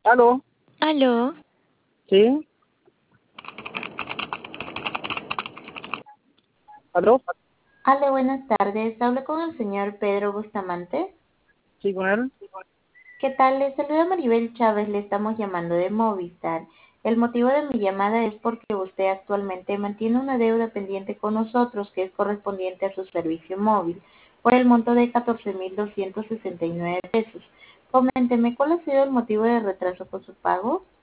¿Aló? Aló, ¿Sí? ¿Aló? Hola, buenas tardes. Hablo con el señor Pedro Bustamante. ¿Sí con él? ¿Qué tal? Le saluda Maribel Chávez. Le estamos llamando de Movistar. El motivo de mi llamada es porque usted actualmente mantiene una deuda pendiente con nosotros que es correspondiente a su servicio móvil por el monto de 14.269 pesos. Coménteme, ¿cuál ha sido el motivo de retraso con su pago?